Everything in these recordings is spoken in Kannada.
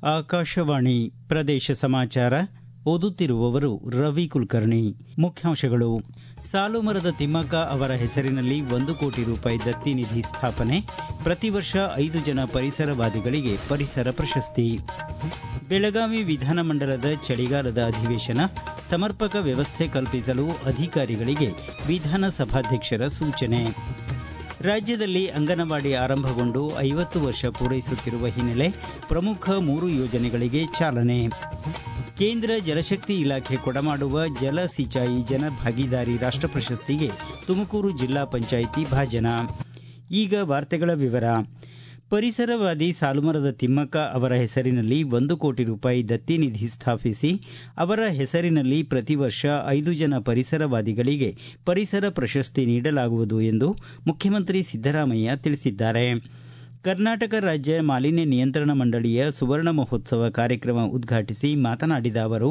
ಆಕಾಶವಾಣಿ ಪ್ರದೇಶ ಸಮಾಚಾರ ಓದುತ್ತಿರುವವರು ರವಿ ಕುಲಕರ್ಣಿ. ಮುಖ್ಯಾಂಶಗಳು. ಸಾಲುಮರದ ತಿಮ್ಮಕ್ಕ ಅವರ ಹೆಸರಿನಲ್ಲಿ 1 ಕೋಟಿ ರೂಪಾಯಿ ದತ್ತಿ ನಿಧಿ ಸ್ಥಾಪನೆ, ಪ್ರತಿ ವರ್ಷ 5 ಜನ ಪರಿಸರವಾದಿಗಳಿಗೆ ಪರಿಸರ ಪ್ರಶಸ್ತಿ. ಬೆಳಗಾವಿ ವಿಧಾನಮಂಡಲದ ಚಳಿಗಾಲದ ಅಧಿವೇಶನ, ಸಮರ್ಪಕ ವ್ಯವಸ್ಥೆ ಕಲ್ಪಿಸಲು ಅಧಿಕಾರಿಗಳಿಗೆ ವಿಧಾನಸಭಾಧ್ಯಕ್ಷರ ಸೂಚನೆ. ರಾಜ್ಯದಲ್ಲಿ ಅಂಗನವಾಡಿ ಆರಂಭಗೊಂಡು 50 ವರ್ಷ ಪೂರೈಸುತ್ತಿರುವ ಹಿನ್ನೆಲೆ ಪ್ರಮುಖ 3 ಯೋಜನೆಗಳಿಗೆ ಚಾಲನೆ. ಕೇಂದ್ರ ಜಲಶಕ್ತಿ ಇಲಾಖೆ ಕೊಡಮಾಡುವ ಜಲ ಸಿಂಚಾಯಿ ಜನ ಭಾಗೀದಾರಿ ರಾಷ್ಟ್ರ ಪ್ರಶಸ್ತಿಗೆ ತುಮಕೂರು ಜಿಲ್ಲಾ ಪಂಚಾಯಿತಿ ಭಾಜನ. ಈಗ ವಾರ್ತೆಗಳ ವಿವರ. ಪರಿಸರವಾದಿ ಸಾಲುಮರದ ತಿಮ್ಮಕ್ಕ ಅವರ ಹೆಸರಿನಲ್ಲಿ 1 ಕೋಟಿ ರೂಪಾಯಿ ದತ್ತಿ ನಿಧಿ ಸ್ಥಾಪಿಸಿ ಅವರ ಹೆಸರಿನಲ್ಲಿ ಪ್ರತಿ ವರ್ಷ 5 ಜನ ಪರಿಸರವಾದಿಗಳಿಗೆ ಪರಿಸರ ಪ್ರಶಸ್ತಿ ನೀಡಲಾಗುವುದು ಎಂದು ಮುಖ್ಯಮಂತ್ರಿ ಸಿದ್ದರಾಮಯ್ಯ ತಿಳಿಸಿದ್ದಾರೆ. ಕರ್ನಾಟಕ ರಾಜ್ಯ ಮಾಲಿನ್ಯ ನಿಯಂತ್ರಣ ಮಂಡಳಿಯ ಸುವರ್ಣ ಮಹೋತ್ಸವ ಕಾರ್ಯಕ್ರಮ ಉದ್ಘಾಟಿಸಿ ಮಾತನಾಡಿದ ಅವರು,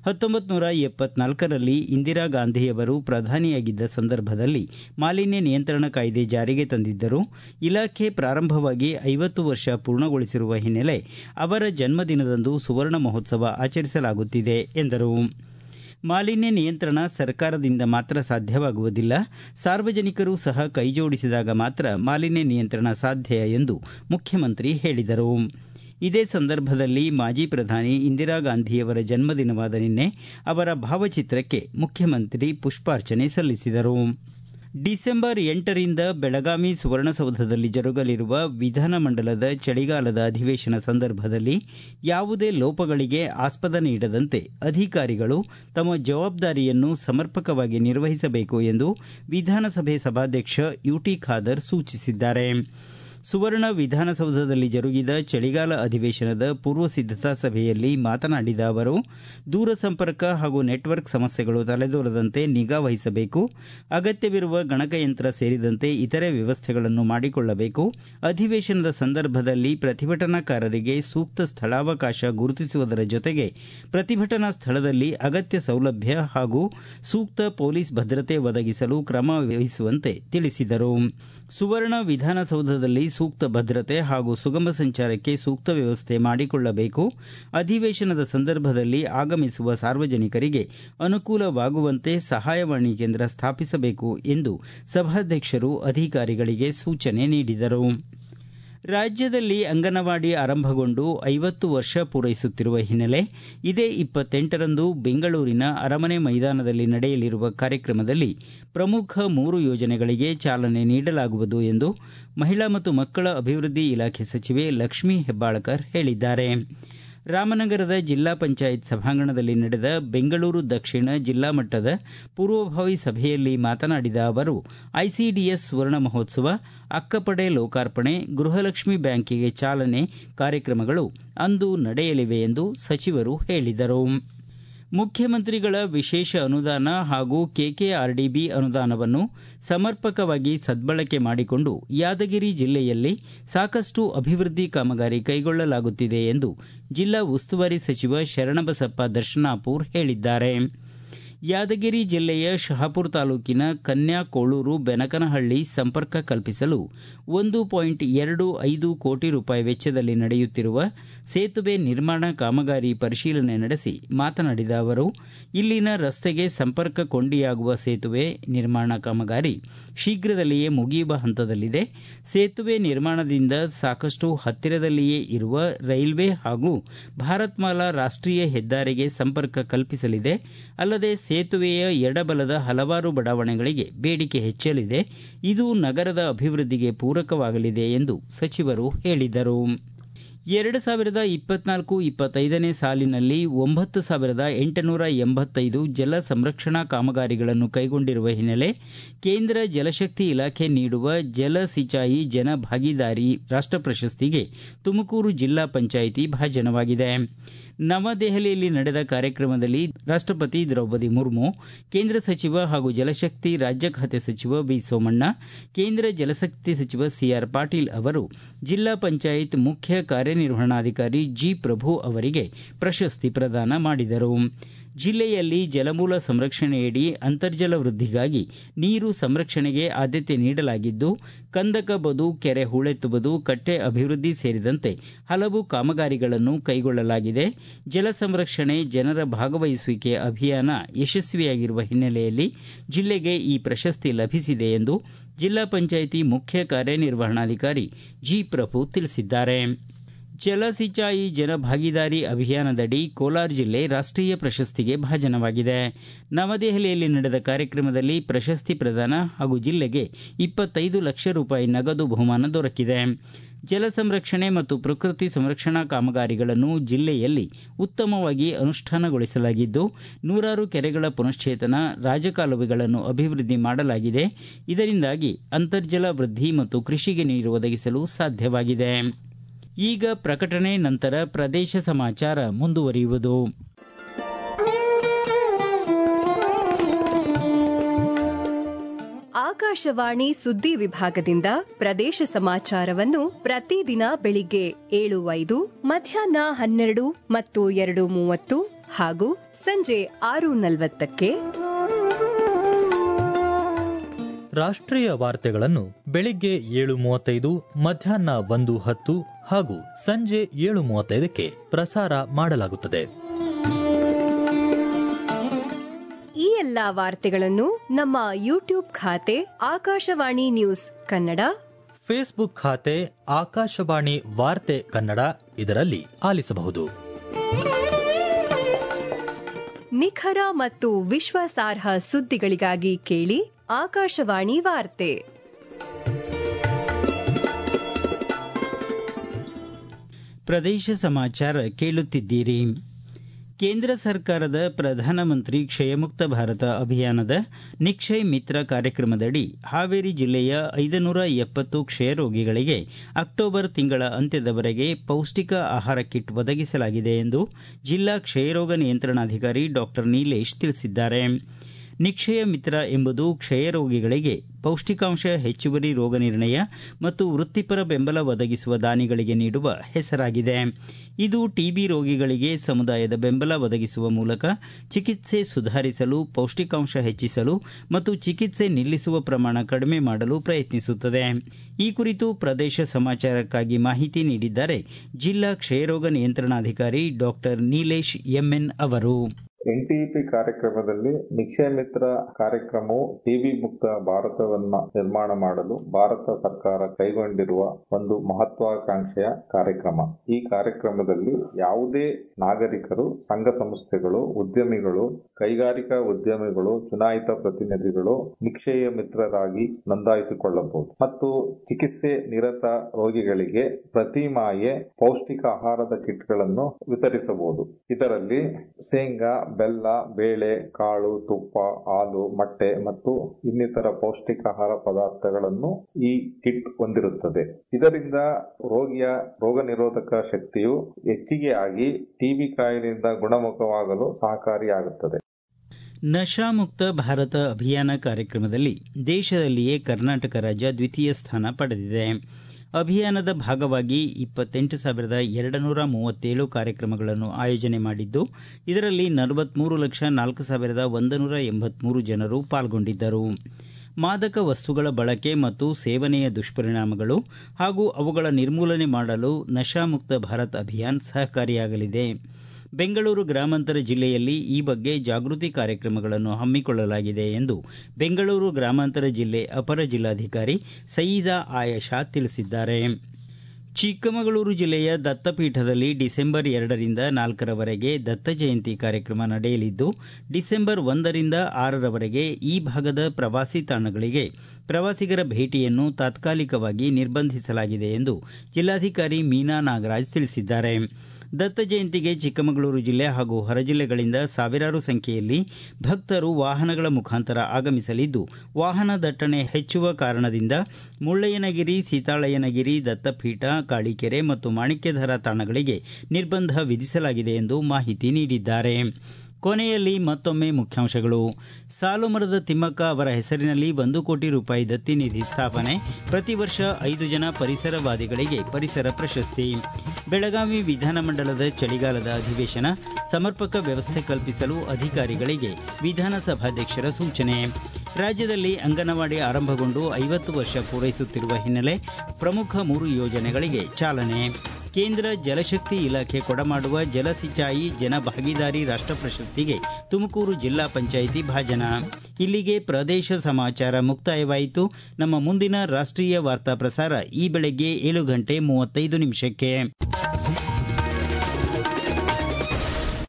1974ರಲ್ಲಿ ಇಂದಿರಾ ಗಾಂಧಿಯವರು ಪ್ರಧಾನಿಯಾಗಿದ್ದ ಸಂದರ್ಭದಲ್ಲಿ ಮಾಲಿನ್ಯ ನಿಯಂತ್ರಣ ಕಾಯ್ದೆ ಜಾರಿಗೆ ತಂದಿದ್ದರು. ಇಲಾಖೆ ಪ್ರಾರಂಭವಾಗಿ 50 ವರ್ಷ ಪೂರ್ಣಗೊಳಿಸಿರುವ ಹಿನ್ನೆಲೆ ಅವರ ಜನ್ಮದಿನದಂದು ಸುವರ್ಣ ಮಹೋತ್ಸವ ಆಚರಿಸಲಾಗುತ್ತಿದೆ ಎಂದರು. ಮಾಲಿನ್ಯ ನಿಯಂತ್ರಣ ಸರ್ಕಾರದಿಂದ ಮಾತ್ರ ಸಾಧ್ಯವಾಗುವುದಿಲ್ಲ, ಸಾರ್ವಜನಿಕರು ಸಹ ಕೈಜೋಡಿಸಿದಾಗ ಮಾತ್ರ ಮಾಲಿನ್ಯ ನಿಯಂತ್ರಣ ಸಾಧ್ಯ ಎಂದು ಮುಖ್ಯಮಂತ್ರಿ ಹೇಳಿದರು. ಇದೇ ಸಂದರ್ಭದಲ್ಲಿ ಮಾಜಿ ಪ್ರಧಾನಿ ಇಂದಿರಾ ಗಾಂಧಿಯವರ ಜನ್ಮದಿನವಾದ ನಿನ್ನೆ ಅವರ ಭಾವಚಿತ್ರಕ್ಕೆ ಮುಖ್ಯಮಂತ್ರಿ ಪುಷ್ಪಾರ್ಚನೆ ಸಲ್ಲಿಸಿದರು. ಡಿಸೆಂಬರ್ 8ರಿಂದ ಬೆಳಗಾವಿ ಸುವರ್ಣಸೌಧದಲ್ಲಿ ಜರುಗಲಿರುವ ವಿಧಾನಮಂಡಲದ ಚಳಿಗಾಲದ ಅಧಿವೇಶನ ಸಂದರ್ಭದಲ್ಲಿ ಯಾವುದೇ ಲೋಪಗಳಿಗೆ ಆಸ್ಪದ ನೀಡದಂತೆ ಅಧಿಕಾರಿಗಳು ತಮ್ಮ ಜವಾಬ್ದಾರಿಯನ್ನು ಸಮರ್ಪಕವಾಗಿ ನಿರ್ವಹಿಸಬೇಕು ಎಂದು ವಿಧಾನಸಭೆ ಸಭಾಧ್ಯಕ್ಷ ಯುಟಿ ಖಾದರ್ ಸೂಚಿಸಿದ್ದಾರೆ. ಸುವರ್ಣ ವಿಧಾನಸೌಧದಲ್ಲಿ ಜರುಗಿದ ಚಳಿಗಾಲ ಅಧಿವೇಶನದ ಪೂರ್ವ ಸಿದ್ಧತಾ ಸಭೆಯಲ್ಲಿ ಮಾತನಾಡಿದ ಅವರು, ದೂರಸಂಪರ್ಕ ಹಾಗೂ ನೆಟ್ವರ್ಕ್ ಸಮಸ್ಯೆಗಳು ತಲೆದೋರದಂತೆ ನಿಗಾ ವಹಿಸಬೇಕು, ಅಗತ್ಯವಿರುವ ಗಣಕಯಂತ್ರ ಸೇರಿದಂತೆ ಇತರೆ ವ್ಯವಸ್ಥೆಗಳನ್ನು ಮಾಡಿಕೊಳ್ಳಬೇಕು, ಅಧಿವೇಶನದ ಸಂದರ್ಭದಲ್ಲಿ ಪ್ರತಿಭಟನಾಕಾರರಿಗೆ ಸೂಕ್ತ ಸ್ಥಳಾವಕಾಶ ಗುರುತಿಸುವುದರ ಜೊತೆಗೆ ಪ್ರತಿಭಟನಾ ಸ್ಥಳದಲ್ಲಿ ಅಗತ್ಯ ಸೌಲಭ್ಯ ಹಾಗೂ ಸೂಕ್ತ ಪೊಲೀಸ್ ಭದ್ರತೆ ಒದಗಿಸಲು ಕ್ರಮ ವಹಿಸುವಂತೆ ತಿಳಿಸಿದರು. ಸುವರ್ಣ ವಿಧಾನಸೌಧದಲ್ಲಿ ಸೂಕ್ತ ಭದ್ರತೆ ಹಾಗೂ ಸುಗಮ ಸಂಚಾರಕ್ಕೆ ಸೂಕ್ತ ವ್ಯವಸ್ಥೆ ಮಾಡಿಕೊಳ್ಳಬೇಕು, ಅಧಿವೇಶನದ ಸಂದರ್ಭದಲ್ಲಿ ಆಗಮಿಸುವ ಸಾರ್ವಜನಿಕರಿಗೆ ಅನುಕೂಲವಾಗುವಂತೆ ಸಹಾಯವಾಣಿ ಕೇಂದ್ರ ಸ್ಥಾಪಿಸಬೇಕು ಎಂದು ಸಭಾಧ್ಯಕ್ಷರು ಅಧಿಕಾರಿಗಳಿಗೆ ಸೂಚನೆ ನೀಡಿದರು. ರಾಜ್ಯದಲ್ಲಿ ಅಂಗನವಾಡಿ ಆರಂಭಗೊಂಡು 50 ವರ್ಷ ಪೂರೈಸುತ್ತಿರುವ ಹಿನ್ನೆಲೆ ಇದೇ 28ರಂದು ಬೆಂಗಳೂರಿನ ಅರಮನೆ ಮೈದಾನದಲ್ಲಿ ನಡೆಯಲಿರುವ ಕಾರ್ಯಕ್ರಮದಲ್ಲಿ ಪ್ರಮುಖ 3 ಯೋಜನೆಗಳಿಗೆ ಚಾಲನೆ ನೀಡಲಾಗುವುದು ಎಂದು ಮಹಿಳಾ ಮತ್ತು ಮಕ್ಕಳ ಅಭಿವೃದ್ಧಿ ಇಲಾಖೆ ಸಚಿವೆ ಲಕ್ಷ್ಮೀ ಹೆಬ್ಬಾಳಕರ್ ಹೇಳಿದ್ದಾರೆ. ರಾಮನಗರದ ಜಿಲ್ಲಾ ಪಂಚಾಯತ್ ಸಭಾಂಗಣದಲ್ಲಿ ನಡೆದ ಬೆಂಗಳೂರು ದಕ್ಷಿಣ ಜಿಲ್ಲಾ ಮಟ್ಟದ ಪೂರ್ವಭಾವಿ ಸಭೆಯಲ್ಲಿ ಮಾತನಾಡಿದ ಅವರು, ಐಸಿಡಿಎಸ್ ಸುವರ್ಣ ಮಹೋತ್ಸವ, ಅಕ್ಕಪಡೆ ಲೋಕಾರ್ಪಣೆ, ಗೃಹಲಕ್ಷ್ಮಿ ಬ್ಯಾಂಕಿಗೆ ಚಾಲನೆ ಕಾರ್ಯಕ್ರಮಗಳು ಅಂದು ನಡೆಯಲಿವೆ ಎಂದು ಸಚಿವರು ಹೇಳಿದರು. ಮುಖ್ಯಮಂತ್ರಿಗಳ ವಿಶೇಷ ಅನುದಾನ ಹಾಗೂ ಕೆಕೆಆರ್ಡಿಬಿ ಅನುದಾನವನ್ನು ಸಮರ್ಪಕವಾಗಿ ಸದ್ಬಳಕೆ ಮಾಡಿಕೊಂಡು ಯಾದಗಿರಿ ಜಿಲ್ಲೆಯಲ್ಲಿ ಸಾಕಷ್ಟು ಅಭಿವೃದ್ಧಿ ಕಾಮಗಾರಿ ಕೈಗೊಳ್ಳಲಾಗುತ್ತಿದೆ ಎಂದು ಜಿಲ್ಲಾ ಉಸ್ತುವಾರಿ ಸಚಿವ ಶರಣಬಸಪ್ಪ ದರ್ಶನಾಪುರ್ ಹೇಳಿದ್ದಾರೆ. ಯಾದಗಿರಿ ಜಿಲ್ಲೆಯ ಶಹಾಪುರ ತಾಲೂಕಿನ ಕನ್ಯಾಕೋಳೂರು ಬೆನಕನಹಳ್ಳಿ ಸಂಪರ್ಕ ಕಲ್ಪಿಸಲು 1.25 ಕೋಟಿ ರೂಪಾಯಿ ವೆಚ್ಚದಲ್ಲಿ ನಡೆಯುತ್ತಿರುವ ಸೇತುವೆ ನಿರ್ಮಾಣ ಕಾಮಗಾರಿ ಪರಿಶೀಲನೆ ನಡೆಸಿ ಮಾತನಾಡಿದ ಅವರು, ಇಲ್ಲಿನ ರಸ್ತೆಗೆ ಸಂಪರ್ಕ ಕೊಂಡಿಯಾಗುವ ಸೇತುವೆ ನಿರ್ಮಾಣ ಕಾಮಗಾರಿ ಶೀಘ್ರದಲ್ಲಿಯೇ ಮುಗಿಯುವ ಹಂತದಲ್ಲಿದೆ. ಸೇತುವೆ ನಿರ್ಮಾಣದಿಂದ ಸಾಕಷ್ಟು ಹತ್ತಿರದಲ್ಲಿಯೇ ಇರುವ ರೈಲ್ವೆ ಹಾಗೂ ಭಾರತ್ಮಾಲಾ ರಾಷ್ಟೀಯ ಹೆದ್ದಾರಿಗೆ ಸಂಪರ್ಕ ಕಲ್ಪಿಸಲಿದೆ. ಅಲ್ಲದೆ ಸೇತುವೆಯ ಎಡಬಲದ ಹಲವಾರು ಬಡಾವಣೆಗಳಿಗೆ ಬೇಡಿಕೆ ಹೆಚ್ಚಲಿದೆ. ಇದು ನಗರದ ಅಭಿವೃದ್ಧಿಗೆ ಪೂರಕವಾಗಲಿದೆ ಎಂದು ಸಚಿವರು ಹೇಳಿದರು. 2024-25ನೇ ಸಾಲಿನಲ್ಲಿ 9,885 ಜಲ ಸಂರಕ್ಷಣಾ ಕಾಮಗಾರಿಗಳನ್ನು ಕೈಗೊಂಡಿರುವ ಹಿನ್ನೆಲೆ ಕೇಂದ್ರ ಜಲಶಕ್ತಿ ಇಲಾಖೆ ನೀಡುವ ಜಲ ಸಿಂಚಾಯಿ ಜನ ಭಾಗೀದಾರಿ ರಾಷ್ಟ್ರ ಪ್ರಶಸ್ತಿಗೆ ತುಮಕೂರು ಜಿಲ್ಲಾ ಪಂಚಾಯಿತಿ ಭಾಜನವಾಗಿದೆ. ನವದೆಹಲಿಯಲ್ಲಿ ನಡೆದ ಕಾರ್ಯಕ್ರಮದಲ್ಲಿ ರಾಷ್ಟಪತಿ ದ್ರೌಪದಿ ಮುರ್ಮು, ಕೇಂದ್ರ ಸಚಿವ ಹಾಗೂ ಜಲಶಕ್ತಿ ರಾಜ್ಯ ಖಾತೆ ಸಚಿವ ವಿ ಸೋಮಣ್ಣ, ಕೇಂದ್ರ ಜಲಶಕ್ತಿ ಸಚಿವ ಸಿಆರ್ ಪಾಟೀಲ್ ಅವರು ಜಿಲ್ಲಾ ಪಂಚಾಯತ್ ಮುಖ್ಯ ಕಾರ್ಯನಿರ್ವಹಣಾಧಿಕಾರಿ ಜಿ ಪ್ರಭು ಅವರಿಗೆ ಪ್ರಶಸ್ತಿ ಪ್ರದಾನ ಮಾಡಿದರು. ಜಿಲ್ಲೆಯಲ್ಲಿ ಜಲಮೂಲ ಸಂರಕ್ಷಣೆಯಡಿ ಅಂತರ್ಜಲ ವೃದ್ಧಿಗಾಗಿ ನೀರು ಸಂರಕ್ಷಣೆಗೆ ಆದ್ಯತೆ ನೀಡಲಾಗಿದ್ದು ಕಂದಕ ಬದು, ಕೆರೆ ಹೂಳೆತ್ತುವುದು, ಕಟ್ಟೆ ಅಭಿವೃದ್ಧಿ ಸೇರಿದಂತೆ ಹಲವು ಕಾಮಗಾರಿಗಳನ್ನು ಕೈಗೊಳ್ಳಲಾಗಿದೆ. ಜಲ ಸಂರಕ್ಷಣೆ ಜನರ ಭಾಗವಹಿಸುವಿಕೆ ಅಭಿಯಾನ ಯಶಸ್ವಿಯಾಗಿರುವ ಹಿನ್ನೆಲೆಯಲ್ಲಿ ಜಿಲ್ಲೆಗೆ ಈ ಪ್ರಶಸ್ತಿ ಲಭಿಸಿದೆ ಎಂದು ಜಿಲ್ಲಾ ಪಂಚಾಯಿತಿ ಮುಖ್ಯ ಕಾರ್ಯನಿರ್ವಹಣಾಧಿಕಾರಿ ಜಿ ಪ್ರಭು ತಿಳಿಸಿದ್ದಾರೆ. ಜಲ ಸಿಂಚಾಯಿ ಜನ ಭಾಗೀದಾರಿ ಅಭಿಯಾನದಡಿ ಕೋಲಾರ ಜಿಲ್ಲೆ ರಾಷ್ಟೀಯ ಪ್ರಶಸ್ತಿಗೆ ಭಾಜನವಾಗಿದೆ. ನವದೆಹಲಿಯಲ್ಲಿ ನಡೆದ ಕಾರ್ಯಕ್ರಮದಲ್ಲಿ ಪ್ರಶಸ್ತಿ ಪ್ರದಾನ ಹಾಗೂ ಜಿಲ್ಲೆಗೆ 25 ಲಕ್ಷ ರೂಪಾಯಿ ನಗದು ಬಹುಮಾನ ದೊರಕಿದೆ. ಜಲ ಸಂರಕ್ಷಣೆ ಮತ್ತು ಪ್ರಕೃತಿ ಸಂರಕ್ಷಣಾ ಕಾಮಗಾರಿಗಳನ್ನು ಜಿಲ್ಲೆಯಲ್ಲಿ ಉತ್ತಮವಾಗಿ ಅನುಷ್ಠಾನಗೊಳಿಸಲಾಗಿದ್ದು ನೂರಾರು ಕೆರೆಗಳ ಪುನಶ್ಚೇತನ, ರಾಜಕಾಲುವೆಗಳನ್ನು ಅಭಿವೃದ್ಧಿ ಮಾಡಲಾಗಿದೆ. ಇದರಿಂದಾಗಿ ಅಂತರ್ಜಲ ವೃದ್ಧಿ ಮತ್ತು ಕೃಷಿಗೆ ನೀರು ಒದಗಿಸಲು ಸಾಧ್ಯವಾಗಿದೆ. ಈಗ ಪ್ರಕಟಣೆ ನಂತರ ಪ್ರದೇಶ ಸಮಾಚಾರ ಮುಂದುವರಿಯುವುದು. ಆಕಾಶವಾಣಿ ಸುದ್ದಿ ವಿಭಾಗದಿಂದ ಪ್ರದೇಶ ಸಮಾಚಾರವನ್ನು ಪ್ರತಿದಿನ ಬೆಳಿಗ್ಗೆ 7:05, ಮಧ್ಯಾಹ್ನ 12 ಮತ್ತು 2:30 ಹಾಗೂ ಸಂಜೆ 6:40ಕ್ಕೆ. ರಾಷ್ಟ್ರೀಯ ವಾರ್ತೆಗಳನ್ನು ಬೆಳಿಗ್ಗೆ 7:35, ಮಧ್ಯಾಹ್ನ 1:10 ಹಾಗೂ ಸಂಜೆ 7:35ಕ್ಕೆ ಪ್ರಸಾರ ಮಾಡಲಾಗುತ್ತದೆ. ಈ ಎಲ್ಲಾ ವಾರ್ತೆಗಳನ್ನು ನಮ್ಮ ಯೂಟ್ಯೂಬ್ ಖಾತೆ ಆಕಾಶವಾಣಿ ನ್ಯೂಸ್ ಕನ್ನಡ, ಫೇಸ್ಬುಕ್ ಖಾತೆ ಆಕಾಶವಾಣಿ ವಾರ್ತೆ ಕನ್ನಡ ಇದರಲ್ಲಿ ಆಲಿಸಬಹುದು. ನಿಖರ ಮತ್ತು ವಿಶ್ವಾಸಾರ್ಹ ಸುದ್ದಿಗಳಿಗಾಗಿ ಕೇಳಿ ಆಕಾಶವಾಣಿ ವಾರ್ತೆ. ಪ್ರದೇಶ ಸಮಾಚಾರ ಕೇಳುತ್ತಿದ್ದೀರಿ. ಕೇಂದ್ರ ಸರ್ಕಾರದ ಪ್ರಧಾನಮಂತ್ರಿ ಕ್ಷಯಮುಕ್ತ ಭಾರತ ಅಭಿಯಾನದ ನಿಕ್ಷಯ್ ಮಿತ್ರ ಕಾರ್ಯಕ್ರಮದಡಿ ಹಾವೇರಿ ಜಿಲ್ಲೆಯ 570 ಕ್ಷಯರೋಗಿಗಳಿಗೆ ಅಕ್ಟೋಬರ್ ತಿಂಗಳ ಅಂತ್ಯದವರೆಗೆ ಪೌಷ್ಟಿಕ ಆಹಾರ ಕಿಟ್ ಒದಗಿಸಲಾಗಿದೆ ಎಂದು ಜಿಲ್ಲಾ ಕ್ಷಯರೋಗ ನಿಯಂತ್ರಣಾಧಿಕಾರಿ ಡಾಕ್ಟರ್ ನೀಲೇಶ್ ತಿಳಿಸಿದ್ದಾರೆ. ನಿಕ್ಷಯ ಮಿತ್ರ ಎಂಬುದು ಕ್ಷಯರೋಗಿಗಳಿಗೆ ಪೌಷ್ಟಿಕಾಂಶ ಹೆಚ್ಚುವರಿ ರೋಗ ನಿರ್ಣಯ ಮತ್ತು ವೃತ್ತಿಪರ ಬೆಂಬಲ ಒದಗಿಸುವ ದಾನಿಗಳಿಗೆ ನೀಡುವ ಹೆಸರಾಗಿದೆ. ಇದು ಟಿಬಿ ರೋಗಿಗಳಿಗೆ ಸಮುದಾಯದ ಬೆಂಬಲ ಒದಗಿಸುವ ಮೂಲಕ ಚಿಕಿತ್ಸೆ ಸುಧಾರಿಸಲು, ಪೌಷ್ಟಿಕಾಂಶ ಹೆಚ್ಚಿಸಲು ಮತ್ತು ಚಿಕಿತ್ಸೆ ನಿಲ್ಲಿಸುವ ಪ್ರಮಾಣ ಕಡಿಮೆ ಮಾಡಲು ಪ್ರಯತ್ನಿಸುತ್ತದೆ. ಈ ಕುರಿತು ಪ್ರದೇಶ ಸಮಾಚಾರಕ್ಕಾಗಿ ಮಾಹಿತಿ ನೀಡಿದ್ದಾರೆ ಜಿಲ್ಲಾ ಕ್ಷಯರೋಗ ನಿಯಂತ್ರಣಾಧಿಕಾರಿ ಡಾಕ್ಟರ್ ನೀಲೇಶ್ ಎಂಎನ್ ಅವರು. ಎನ್ಟಿಇಪಿ ಕಾರ್ಯಕ್ರಮದಲ್ಲಿ ನಿಕ್ಷಯ ಮಿತ್ರ ಕಾರ್ಯಕ್ರಮವು ಟಿಬಿ ಮುಕ್ತ ಭಾರತವನ್ನ ನಿರ್ಮಾಣ ಮಾಡಲು ಭಾರತ ಸರ್ಕಾರ ಕೈಗೊಂಡಿರುವ ಒಂದು ಮಹತ್ವಾಕಾಂಕ್ಷೆಯ ಕಾರ್ಯಕ್ರಮ. ಈ ಕಾರ್ಯಕ್ರಮದಲ್ಲಿ ಯಾವುದೇ ನಾಗರಿಕರು, ಸಂಘ ಸಂಸ್ಥೆಗಳು, ಉದ್ಯಮಿಗಳು, ಕೈಗಾರಿಕಾ ಉದ್ಯಮಿಗಳು, ಚುನಾಯಿತ ಪ್ರತಿನಿಧಿಗಳು ನಿಕ್ಷಯ ಮಿತ್ರರಾಗಿ ನೋಂದಾಯಿಸಿಕೊಳ್ಳಬಹುದು ಮತ್ತು ಚಿಕಿತ್ಸೆ ನಿರತ ರೋಗಿಗಳಿಗೆ ಪ್ರತಿ ಮಾಹೆ ಪೌಷ್ಟಿಕ ಆಹಾರದ ಕಿಟ್ಗಳನ್ನು ವಿತರಿಸಬಹುದು. ಇದರಲ್ಲಿ ಶೇಂಗಾ, ಬೆಲ್ಲ, ಬೇಳೆ, ಕಾಳು, ತುಪ್ಪ, ಹಾಲು, ಮೊಟ್ಟೆ ಮತ್ತು ಇನ್ನಿತರ ಪೌಷ್ಟಿಕಾಹಾರ ಪದಾರ್ಥಗಳನ್ನು ಈ ಕಿಟ್ ಹೊಂದಿರುತ್ತದೆ. ಇದರಿಂದ ರೋಗಿಯ ರೋಗ ನಿರೋಧಕ ಶಕ್ತಿಯು ಹೆಚ್ಚಿಗೆ ಆಗಿ ಟಿಬಿ ಕಾಯಿಲೆಯಿಂದ ಗುಣಮುಖವಾಗಲು ಸಹಕಾರಿಯಾಗುತ್ತದೆ. ನಶಾಮುಕ್ತ ಭಾರತ ಅಭಿಯಾನ ಕಾರ್ಯಕ್ರಮದಲ್ಲಿ ದೇಶದಲ್ಲಿಯೇ ಕರ್ನಾಟಕ ರಾಜ್ಯ ದ್ವಿತೀಯ ಸ್ಥಾನ ಪಡೆದಿದೆ. ಅಭಿಯಾನದ ಭಾಗವಾಗಿ 28,237 ಕಾರ್ಯಕ್ರಮಗಳನ್ನು ಆಯೋಜನೆ ಮಾಡಿದ್ದು, ಇದರಲ್ಲಿ 43,04,183 ಜನರು ಪಾಲ್ಗೊಂಡಿದ್ದರು. ಮಾದಕ ವಸ್ತುಗಳ ಬಳಕೆ ಮತ್ತು ಸೇವನೆಯ ದುಷ್ಪರಿಣಾಮಗಳು ಹಾಗೂ ಅವುಗಳ ನಿರ್ಮೂಲನೆ ಮಾಡಲು ನಶಾಮುಕ್ತ ಭಾರತ್ ಅಭಿಯಾನ್ ಸಹಕಾರಿಯಾಗಲಿದೆ. ಬೆಂಗಳೂರು ಗ್ರಾಮಾಂತರ ಜಿಲ್ಲೆಯಲ್ಲಿ ಈ ಬಗ್ಗೆ ಜಾಗೃತಿ ಕಾರ್ಯಕ್ರಮಗಳನ್ನು ಹಮ್ಮಿಕೊಳ್ಳಲಾಗಿದೆ ಎಂದು ಬೆಂಗಳೂರು ಗ್ರಾಮಾಂತರ ಜಿಲ್ಲೆ ಅಪರ ಜಿಲ್ಲಾಧಿಕಾರಿ ಸಯೀದಾ ಆಯಷಾ ತಿಳಿಸಿದ್ದಾರೆ. ಚಿಕ್ಕಮಗಳೂರು ಜಿಲ್ಲೆಯ ದತ್ತಪೀಠದಲ್ಲಿ ಡಿಸೆಂಬರ್ 2ರಿಂದ 4ರವರೆಗೆ ದತ್ತ ಜಯಂತಿ ಕಾರ್ಯಕ್ರಮ ನಡೆಯಲಿದ್ದು, ಡಿಸೆಂಬರ್ 1ರಿಂದ 6ರವರೆಗೆ ಈ ಭಾಗದ ಪ್ರವಾಸಿ ತಾಣಗಳಿಗೆ ಪ್ರವಾಸಿಗರ ಭೇಟಿಯನ್ನು ತಾತ್ಕಾಲಿಕವಾಗಿ ನಿರ್ಬಂಧಿಸಲಾಗಿದೆ ಎಂದು ಜಿಲ್ಲಾಧಿಕಾರಿ ಮೀನಾ ನಾಗರಾಜ್ ತಿಳಿಸಿದ್ದಾರೆ. ದತ್ತ ಜಯಂತಿಗೆ ಚಿಕ್ಕಮಗಳೂರು ಜಿಲ್ಲೆ ಹಾಗೂ ಹೊರ ಜಿಲ್ಲೆಗಳಿಂದ ಸಾವಿರಾರು ಸಂಖ್ಯೆಯಲ್ಲಿ ಭಕ್ತರು ವಾಹನಗಳ ಮುಖಾಂತರ ಆಗಮಿಸಲಿದ್ದು, ವಾಹನ ದಟ್ಟಣೆ ಹೆಚ್ಚುವ ಕಾರಣದಿಂದ ಮುಳ್ಳಯ್ಯನಗಿರಿ, ಸೀತಾಳಯ್ಯನಗಿರಿ, ದತ್ತಪೀಠ, ಕಾಳಿಕೆರೆ ಮತ್ತು ಮಾಣಿಕ್ಯಧಾರ ತಾಣಗಳಿಗೆ ನಿರ್ಬಂಧ ವಿಧಿಸಲಾಗಿದೆ ಎಂದು ಮಾಹಿತಿ ನೀಡಿದ್ದಾರೆ. ಕೊನೆಯಲ್ಲಿ ಮತ್ತೊಮ್ಮೆ ಮುಖ್ಯಾಂಶಗಳು. ಸಾಲುಮರದ ತಿಮ್ಮಕ್ಕ ಅವರ ಹೆಸರಿನಲ್ಲಿ 1 ಕೋಟಿ ರೂಪಾಯಿ ದತ್ತಿ ನಿಧಿ ಸ್ಥಾಪನೆ, ಪ್ರತಿ ವರ್ಷ 5 ಜನ ಪರಿಸರವಾದಿಗಳಿಗೆ ಪರಿಸರ ಪ್ರಶಸ್ತಿ. ಬೆಳಗಾವಿ ವಿಧಾನಮಂಡಲದ ಚಳಿಗಾಲದ ಅಧಿವೇಶನ, ಸಮರ್ಪಕ ವ್ಯವಸ್ಥೆ ಕಲ್ಪಿಸಲು ಅಧಿಕಾರಿಗಳಿಗೆ ವಿಧಾನಸಭಾಧ್ಯಕ್ಷರ ಸೂಚನೆ. ರಾಜ್ಯದಲ್ಲಿ ಅಂಗನವಾಡಿ ಆರಂಭಗೊಂಡು 50 ವರ್ಷ ಪೂರೈಸುತ್ತಿರುವ ಹಿನ್ನೆಲೆ ಪ್ರಮುಖ 3 ಯೋಜನೆಗಳಿಗೆ ಚಾಲನೆ. ಕೇಂದ್ರ ಜಲಶಕ್ತಿ ಇಲಾಖೆ ಕೊಡಮಾಡುವ ಜಲಸಿಂಚಾಯಿ ಜನ ಭಾಗೀದಾರಿ ರಾಷ್ಟ್ರ ಪ್ರಶಸ್ತಿಗೆ ತುಮಕೂರು ಜಿಲ್ಲಾ ಪಂಚಾಯಿತಿ ಭಾಜನ. ಇಲ್ಲಿಗೆ ಪ್ರದೇಶ ಸಮಾಚಾರ ಮುಕ್ತಾಯವಾಯಿತು. ನಮ್ಮ ಮುಂದಿನ ರಾಷ್ಟ್ರೀಯ ವಾರ್ತಾ ಪ್ರಸಾರ ಈ ಬೆಳಗ್ಗೆ 7:35 ನಿಮಿಷಕ್ಕೆ.